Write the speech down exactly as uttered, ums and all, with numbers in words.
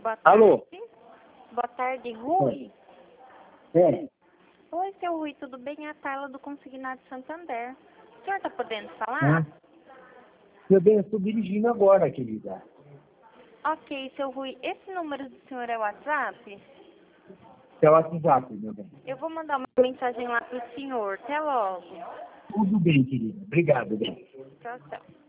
Boa tarde. Alô? Boa tarde, Rui. É. Oi, seu Rui, tudo bem? É a Carla do Consignado Santander. O senhor está podendo É. falar? Meu bem, eu estou dirigindo agora, querida. Ok, seu Rui, esse número do senhor é o WhatsApp? É o WhatsApp, meu bem. Eu vou mandar uma mensagem lá para o senhor. Até logo. Tudo bem, querida. Obrigado, bem. Tchau, tchau.